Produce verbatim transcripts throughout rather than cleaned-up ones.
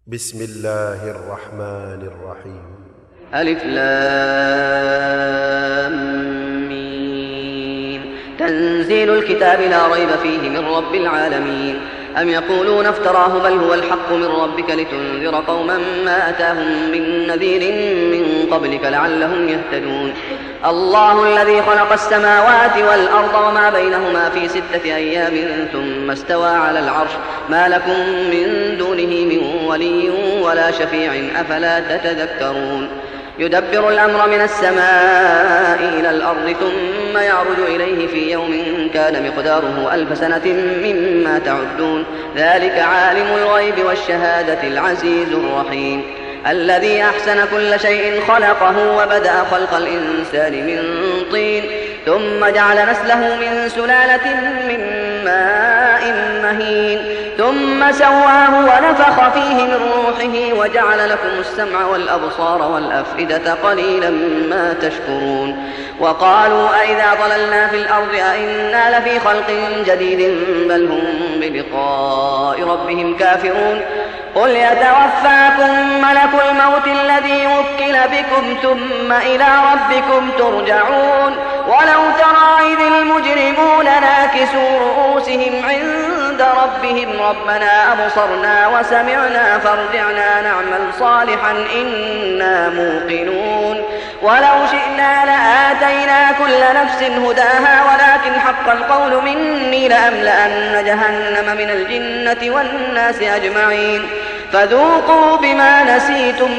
بسم الله الرحمن الرحيم. ألف لام ميم. تنزيل الكتاب لا ريب فيه من رب العالمين. أم يقولون افتراه بل هو الحق من ربك لتنذر قوما ما أتاهم من نذير من قبلك لعلهم يهتدون. الله الذي خلق السماوات والأرض وما بينهما في ستة أيام ثم استوى على العرش ما لكم من دونه من ولي ولا شفيع أفلا تتذكرون. يدبر الأمر من السماء إلى الأرض ثم يعرج إليه في يوم كان مقداره ألف سنة مما تعدون. ذلك عالم الغيب والشهادة العزيز الرحيم. الذي أحسن كل شيء خلقه وبدأ خلق الإنسان من طين ثم جعل نسله من سلالة من ماء مهين ثم سواه ونفخ فيه من روحه وجعل لكم السمع والأبصار والأفئدة قليلا ما تشكرون. وقالوا أئذا ضللنا في الأرض أئنا لفي خلق جديد بل هم بلقاء ربهم كافرون. قل يتوفاكم ملك الموت الذي وكل بكم ثم إلى ربكم ترجعون. ولو ترى إذ المجرمون ناكسوا رؤوسهم عند ربهم ربنا أبصرنا وسمعنا فارجعنا نعمل صالحا إنا موقنون. ولو شئنا لآتينا كل نفس هداها ولكن حق القول مني لأملأن جهنم من الجنة والناس أجمعين. فذوقوا بما نسيتم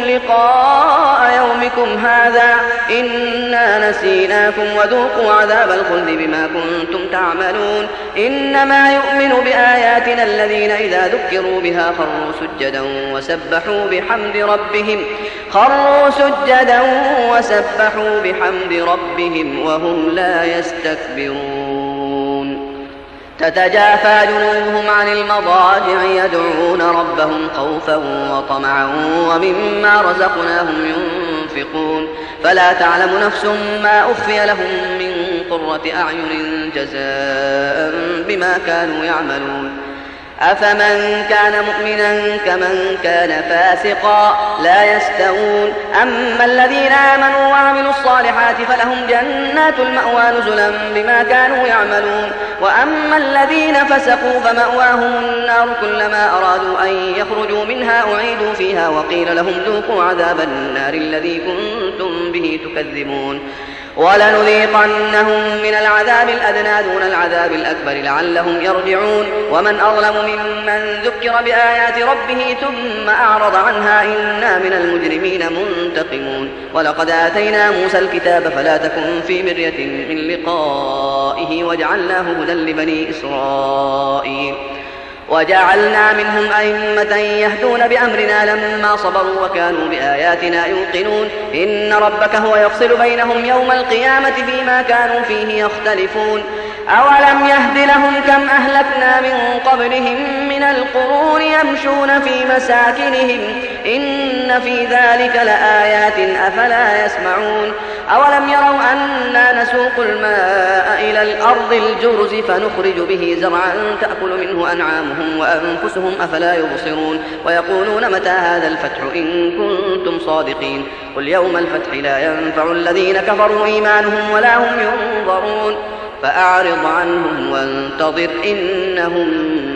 لقاء يومكم هذا إنا نسيناكم وذوقوا عذاب الخلد بما كنتم تعملون. إنما يؤمن بآياتنا الذين إذا ذكروا بها خروا سجدا وسبحوا بحمد ربهم خروا سجدا وسبحوا بحمد ربهم وهم لا يستكبرون. تتجافى جنوبهم عن المضاجع يدعون ربهم خوفا وطمعا ومما رزقناهم ينفقون. فلا تعلم نفس ما أخفي لهم من قرة أعين جزاء بما كانوا يعملون. أفمن كان مؤمنا كمن كان فاسقا لا يستوون. أما الذين آمنوا وعملوا الصالحات فلهم جنات المأوى نزلا بما كانوا يعملون. وأما الذين فسقوا فمأواهم النار كلما أرادوا أن يخرجوا منها أعيدوا فيها وقيل لهم ذوقوا عذاب النار الذي كنتم به تكذبون. ولنذيقنهم من العذاب الأدنى دون العذاب الأكبر لعلهم يرجعون. ومن أظلم ممن ذكر بآيات ربه ثم أعرض عنها إنا من المجرمين منتقمون. ولقد آتينا موسى الكتاب فلا تكن في مرية من لقائه وجعلناه هدى لبني إسرائيل وجعلنا منهم أئمة يهدون بأمرنا لما صبروا وكانوا بآياتنا يوقنون. إن ربك هو يفصل بينهم يوم القيامة فيما كانوا فيه يختلفون. أولم يهد لهم كم أهلكنا من قبلهم من القرون يمشون في مساكنهم إن في ذلك لآيات أفلا يسمعون. أولم يروا أنا نسوق الماء إلى الأرض الجرز فنخرج به زرعا تأكل منه أنعامهم وأنفسهم أفلا يبصرون. ويقولون متى هذا الفتح إن كنتم صادقين. قل يوم الفتح لا ينفع الذين كفروا إيمانهم ولا هم ينظرون. فأعرض عنهم وانتظر إنهم